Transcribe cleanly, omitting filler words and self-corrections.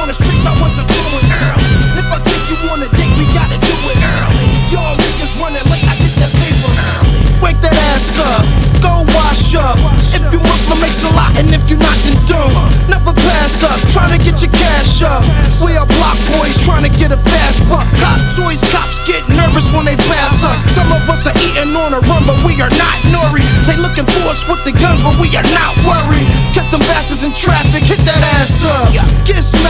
on the streets, I was influenced. If I take you on a date, we gotta do it early. Y'all niggas running late, I get that paper. Wake that ass up, go wash up. If you Muslim, makes a lot, and if you not, then don't. Never pass up, trying to get your cash up. We are block boys trying to get a fast buck. Cop toys, cops get nervous when they pass us. Some of us are eating on a run, but we are not Nori. They looking for us with the guns, but we are not worried. Catch them bastards in traffic, hit that ass up. Get smacked.